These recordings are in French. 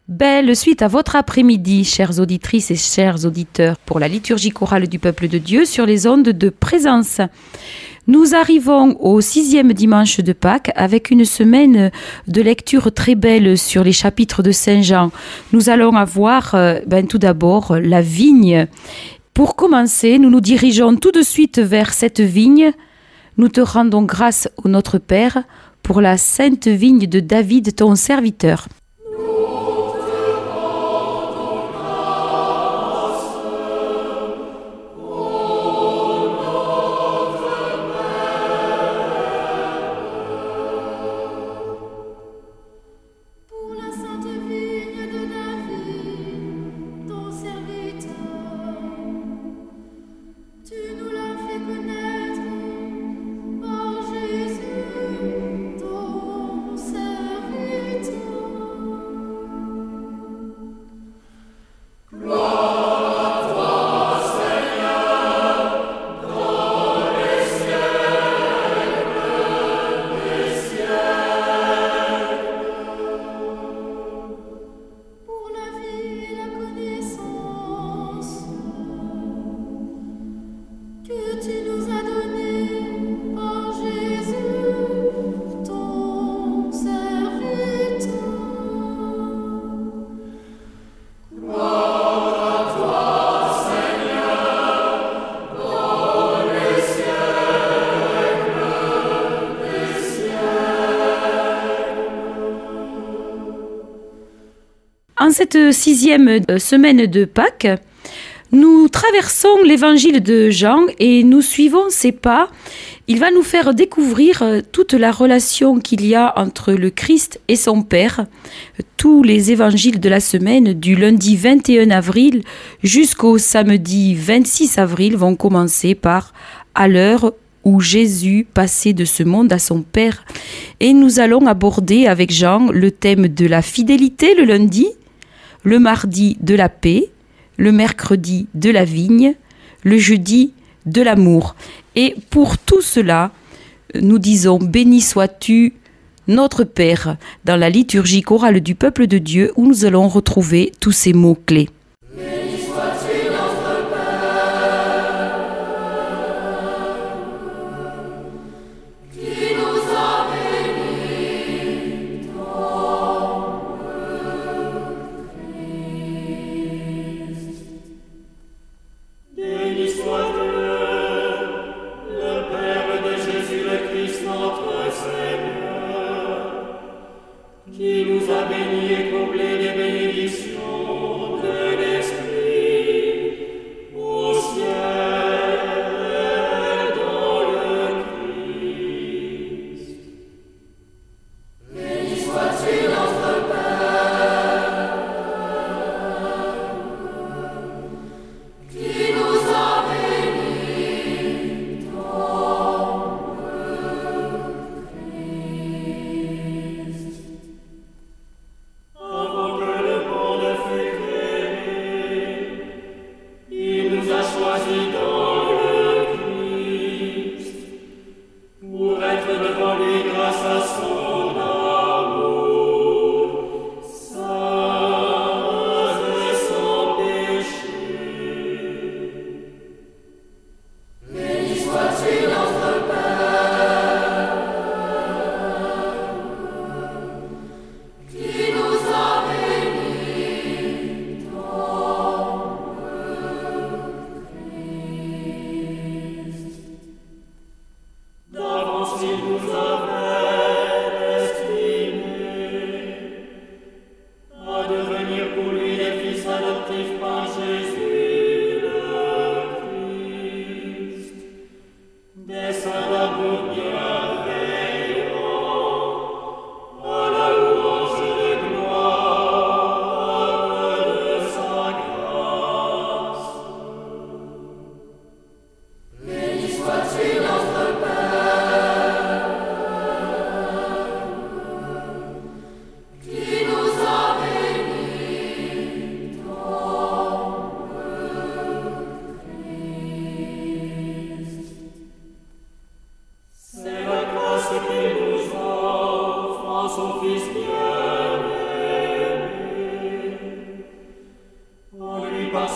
Belle suite à votre après-midi, chères auditrices et chers auditeurs, pour la liturgie chorale du peuple de Dieu sur les ondes de Présence. Nous arrivons au 6e dimanche de Pâques avec une semaine de lecture très belle sur les chapitres de Saint Jean. Nous allons avoir tout d'abord la vigne. Pour commencer, nous nous dirigeons tout de suite vers cette vigne. Nous te rendons grâce, ô notre Père, pour la sainte vigne de David, ton serviteur. En cette 6e semaine de Pâques, nous traversons l'évangile de Jean et nous suivons ses pas. Il va nous faire découvrir toute la relation qu'il y a entre le Christ et son Père. Tous les évangiles de la semaine, du lundi 21 avril jusqu'au samedi 26 avril, vont commencer par « à l'heure où Jésus passait de ce monde à son Père ». Et nous allons aborder avec Jean le thème de la fidélité le lundi, le mardi de la paix, le mercredi de la vigne, le jeudi de l'amour. Et pour tout cela, nous disons « Béni sois-tu, notre Père » dans la liturgie chorale du peuple de Dieu où nous allons retrouver tous ces mots-clés.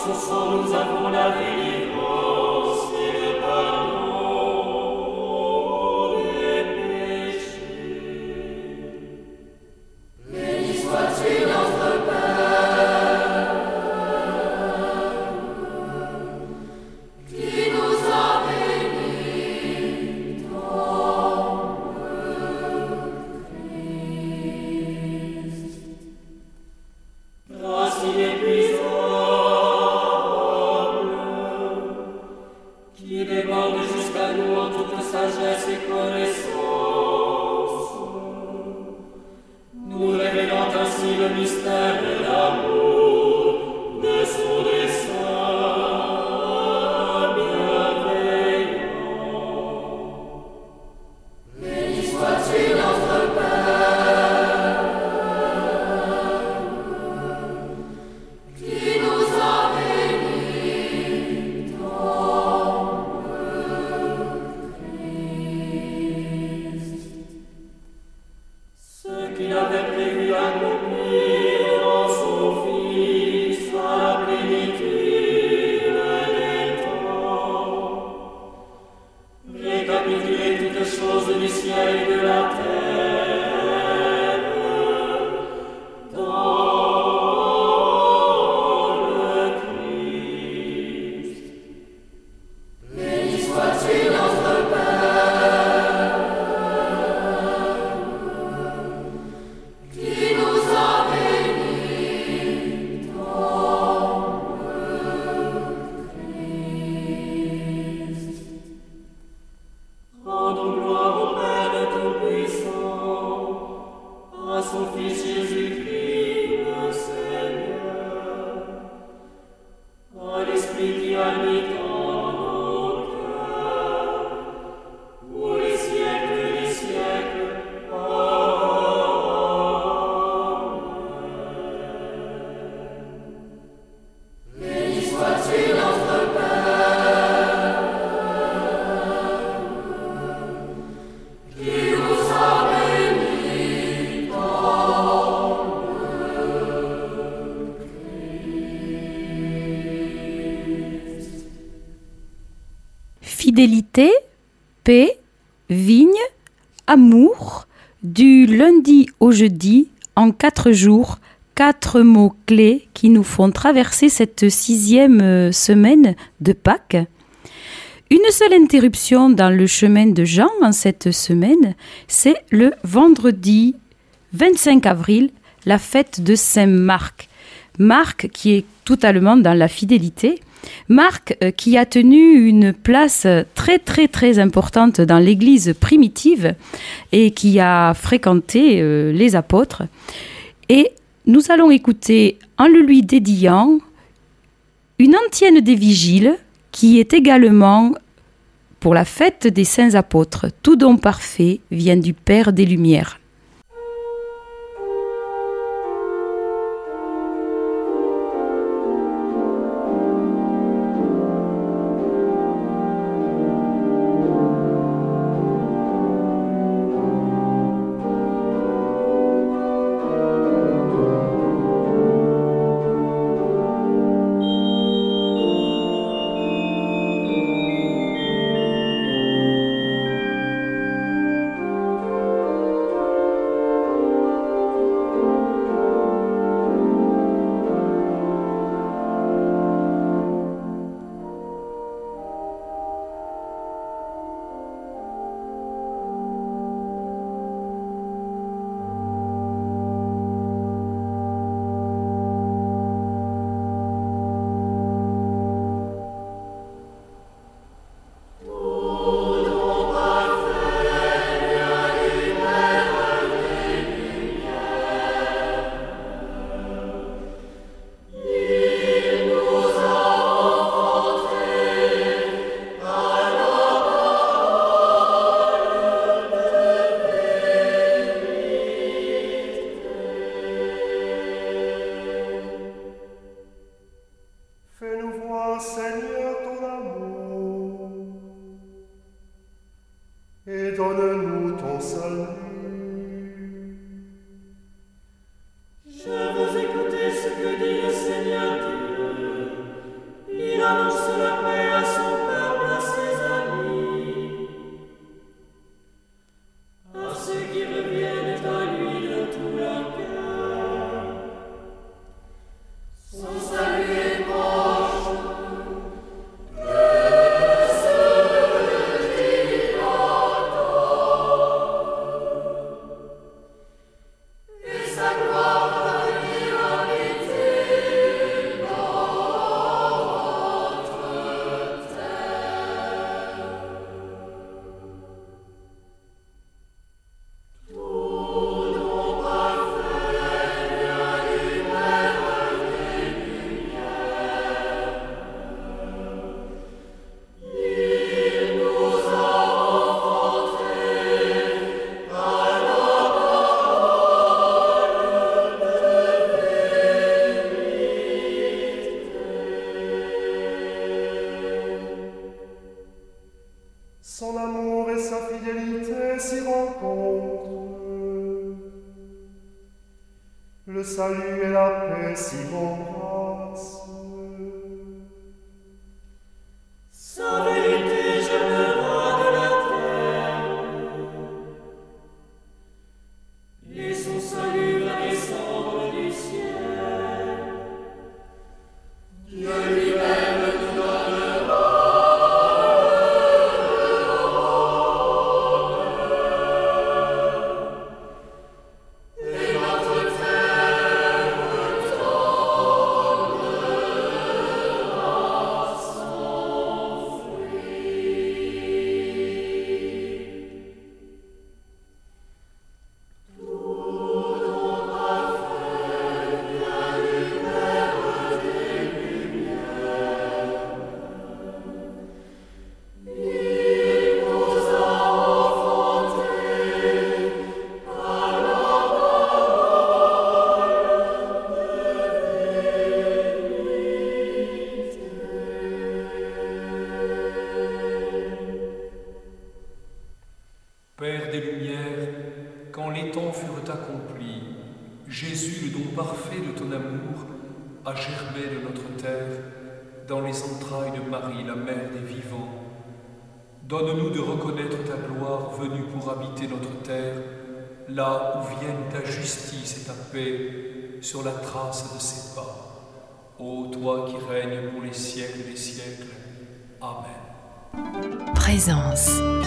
ce sang nous avons la délivrance et le pardon des péchés. Béni sois-tu notre Père, qui nous a bénis dans le Christ. Grâce inépuisable, qui déborde jusqu'à nous en toute sagesse et connaissance, nous révélant ainsi le mystère de l'amour de son dessein bienveillant. Béni sois-tu notre Père, qui nous a bénis dans le Christ. Ce qu'il avait prévu accomplir en son Fils à la plénitude des temps, récapituler toutes choses du ciel et de la terre dans le Christ. Béni sois-tu notre Père, qui nous a bénis dans le Christ. Rendons gloire au Père Tout-Puissant, à son Fils Jésus-Christ le Seigneur, à l'Esprit qui habite en nos cœurs, pour les siècles des siècles. Amen. Béni sois-tu notre Père, qui nous a bénis dans le Christ. Fidélité, paix, vigne, amour, du lundi au jeudi, en 4 jours, 4 mots clés qui nous font traverser cette 6e semaine de Pâques. Une seule interruption dans le chemin de Jean en cette semaine, c'est le vendredi 25 avril, la fête de Saint Marc. Marc qui est totalement dans la fidélité. Marc qui a tenu une place très très très importante dans l'église primitive et qui a fréquenté les apôtres. Et nous allons écouter en le lui dédiant une antienne des vigiles qui est également pour la fête des saints apôtres. Tout don parfait vient du Père des Lumières. salut et la paix s'y remplacent. Sa vérité germera de la terre, et son salut va descendre du ciel. Dieu lui-même nous donnera et notre terre donnera son fruit. Tout don parfait vient du Père des Lumières. Il nous a enfantés par la parole Père des Lumières, quand les temps furent accomplis, Jésus, le don parfait de ton amour, a germé de notre terre, dans les entrailles de Marie, la mère des vivants. Donne-nous de reconnaître ta gloire venue pour habiter notre terre, là où viennent ta justice et ta paix, sur la trace de ses pas. Ô toi qui règnes pour les siècles des siècles. Amen. Présence.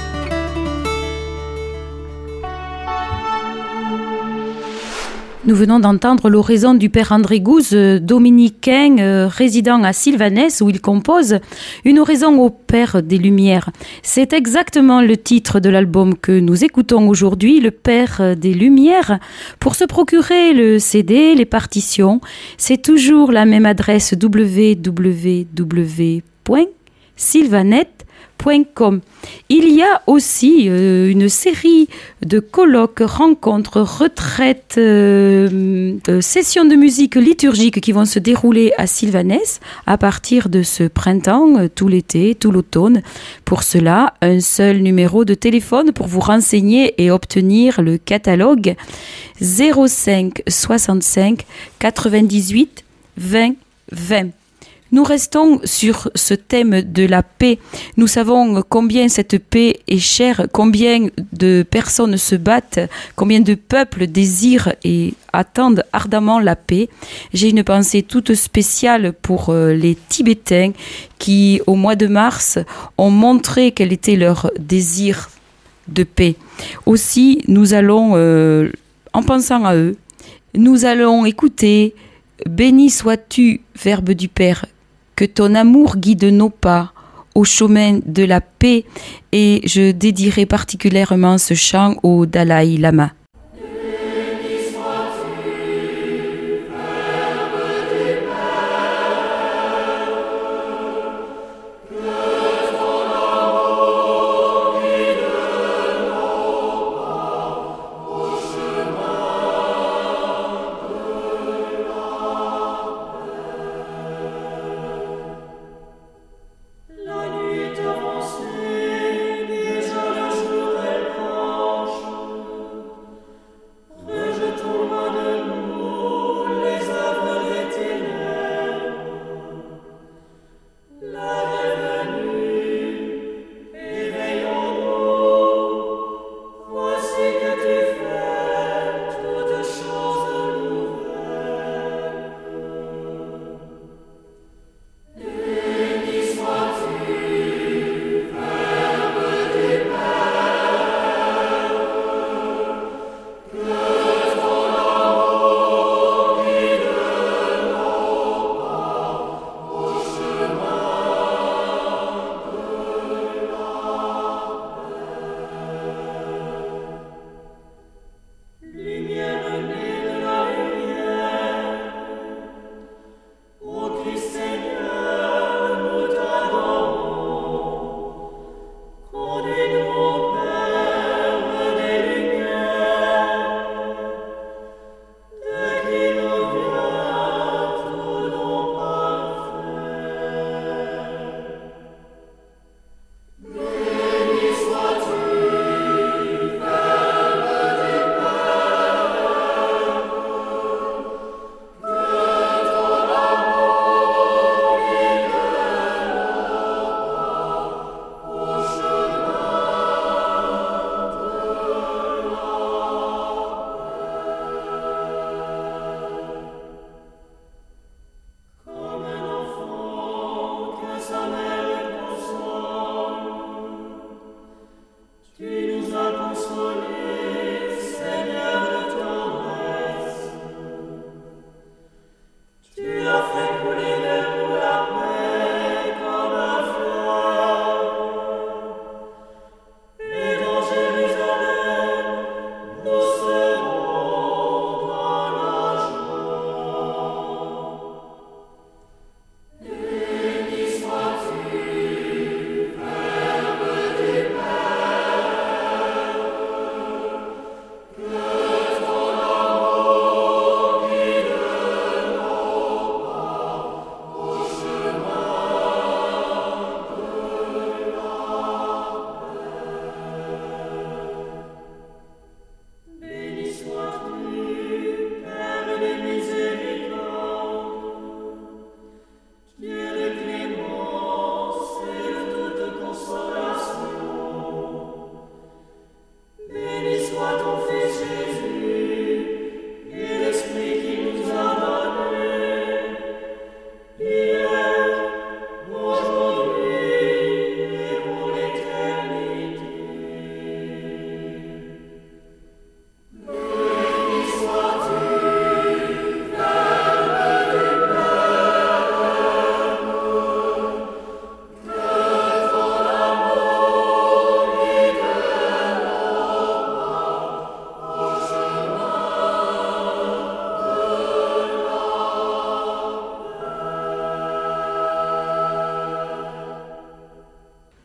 Nous venons d'entendre l'oraison du père André Gouze, dominicain résident à Sylvanès, où il compose une oraison au Père des Lumières. C'est exactement le titre de l'album que nous écoutons aujourd'hui, le Père des Lumières. Pour se procurer le CD, les partitions, c'est toujours la même adresse www.sylvanet.com. Il y a aussi une série de colloques, rencontres, retraites, sessions de musique liturgique qui vont se dérouler à Sylvanès à partir de ce printemps, tout l'été, tout l'automne. Pour cela, un seul numéro de téléphone pour vous renseigner et obtenir le catalogue 05 65 98 20 20. Nous restons sur ce thème de la paix. Nous savons combien cette paix est chère, combien de personnes se battent, combien de peuples désirent et attendent ardemment la paix. J'ai une pensée toute spéciale pour les Tibétains qui, au mois de mars, ont montré quel était leur désir de paix. Aussi, nous allons, en pensant à eux, nous allons écouter « Béni sois-tu, Verbe du Père ». Que ton amour guide nos pas au chemin de la paix, et je dédierai particulièrement ce chant au Dalai Lama. La nuit avancée, déjà le jour est proche.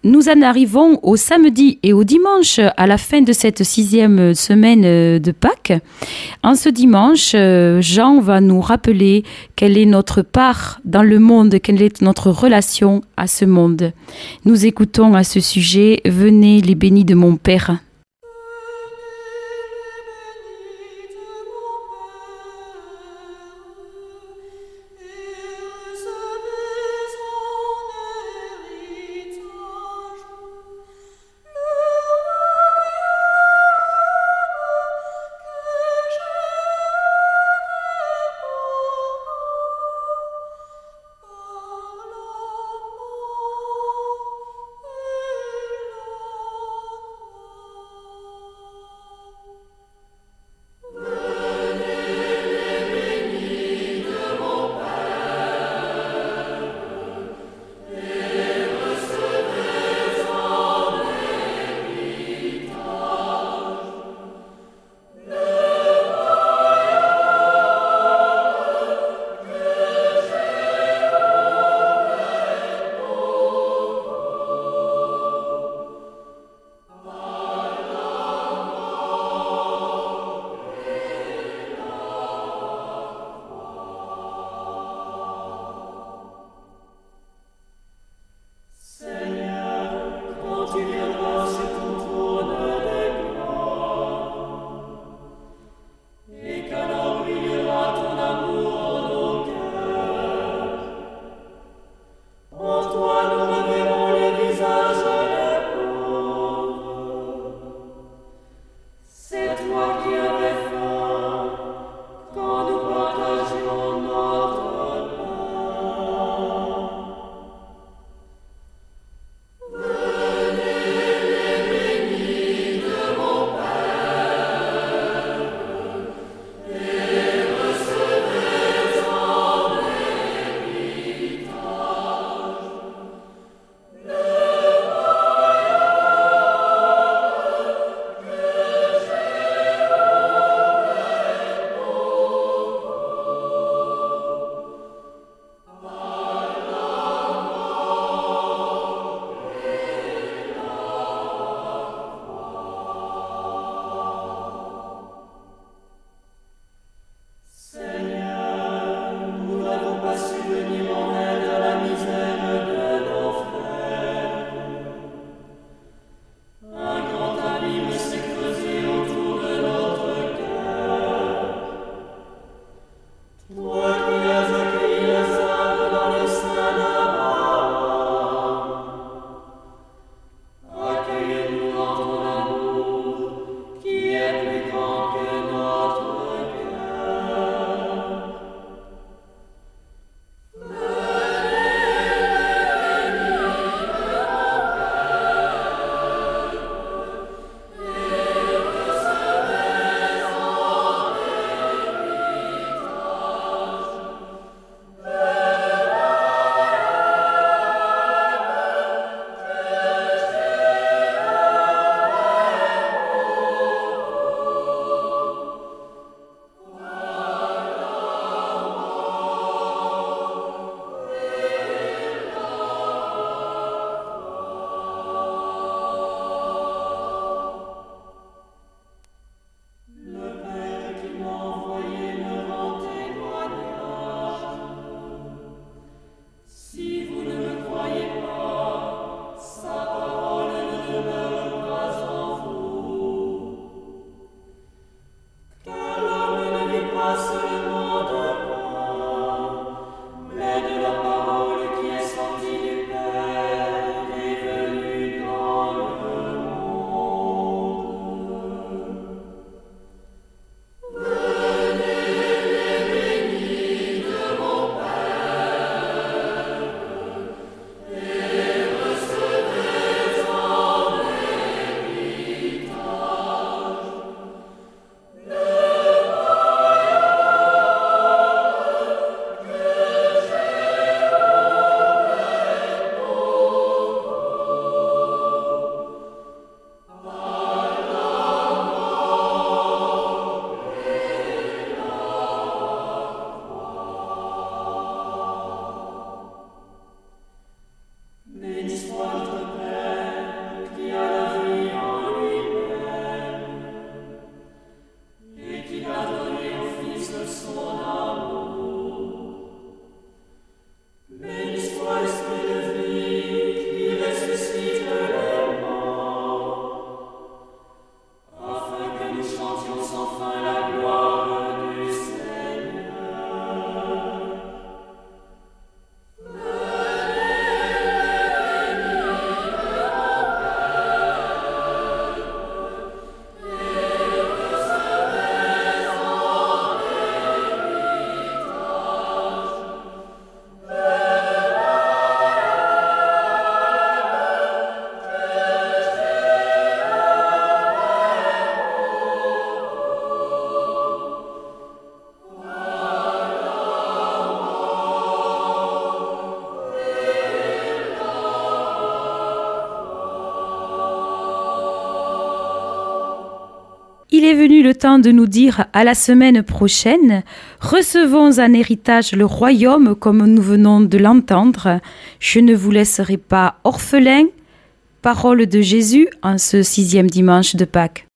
nous en arrivons au samedi et au dimanche à la fin de cette 6e semaine de Pâques. En ce dimanche, Jean va nous rappeler quelle est notre part dans le monde, quelle est notre relation à ce monde. Nous écoutons à ce sujet « Venez les bénis de mon Père ». est venu le temps de nous dire à la semaine prochaine. Recevons en héritage le royaume comme nous venons de l'entendre. Je ne vous laisserai pas orphelins. Parole de Jésus en ce 6e dimanche de Pâques.